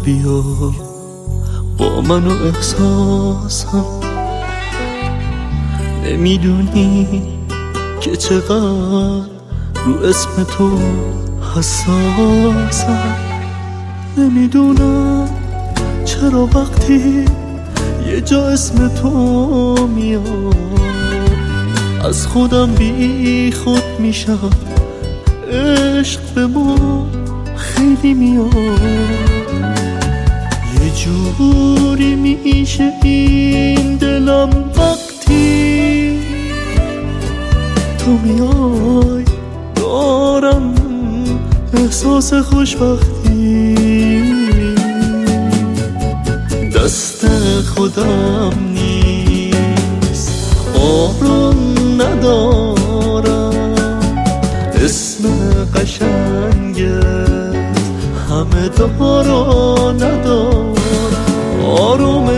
بیا با من و احساسم، نمیدونی که چقدر رو اسم تو حساسم. نمیدونم چرا وقتی یه جا اسم تو میاد از خودم بی خود میشم. عشق به ما خیلی میاد، یه جوری میشه این دلم وقتی تو میای. دارم احساس خوشبختی، دست خودم نیست، آروم ندارم، اسم قشنگت همه دارا ندارم. آروم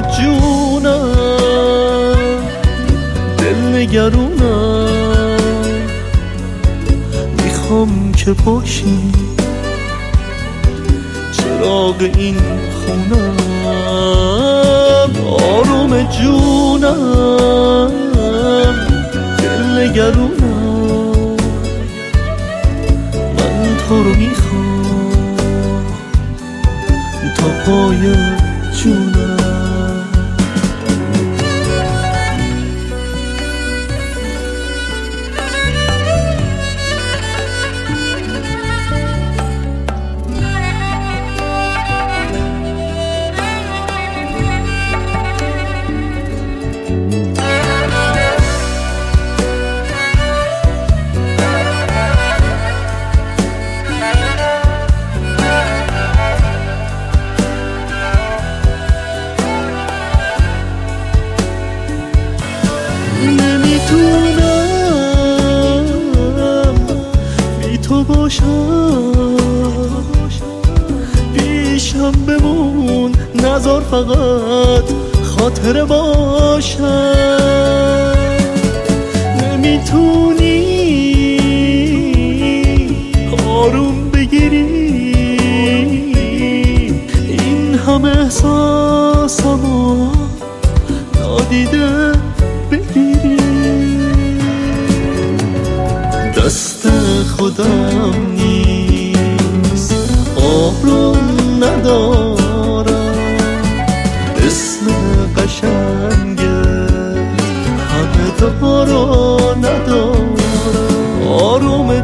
جونم، دل نگرونم، میخوام که باشی چراغ این خونم. آروم جونم، دل نگرونم، من تو رو میخوام تا پای جونم. نمیتونم بی تو باشم، پیشم بمون، نذار فقط خاطره باشم. نمیتونی آروم بگیری این همه احساسمو نادیده بگیری. دست خودم نیست، آروم ندارم، اسم قشنگت همه دارا ندارم. آروم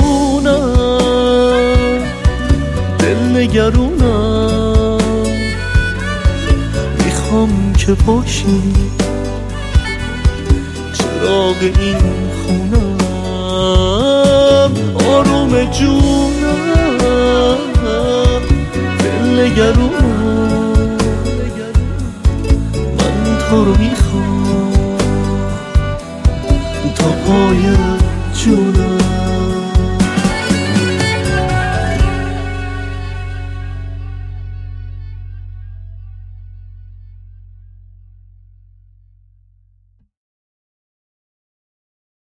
جونم، دل نگرونم، میخوام که باشی چراغ این خونم. آروم جونم، دل نگرونم، من تو رو میخوام تا پای جونم.